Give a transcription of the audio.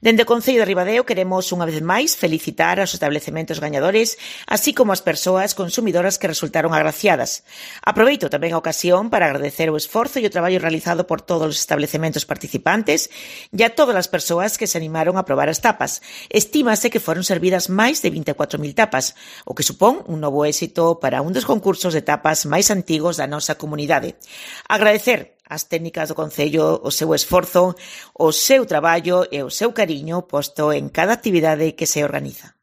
Dende o Concello de Ribadeo queremos unha vez máis felicitar aos establecementos gañadores, así como as persoas consumidoras que resultaron agraciadas. Aproveito tamén a ocasión para agradecer o esforzo e o traballo realizado por todos os establecementos participantes e a todas as persoas que se animaron a probar as tapas. Estímase que foron servidas máis de 24.000 tapas, o que supón un novo éxito para un dos concursos de tapas máis antigos da nosa comunidade. Agradecer as técnicas do Concello o seu esforzo, o seu traballo e o seu cariño posto en cada actividade que se organiza.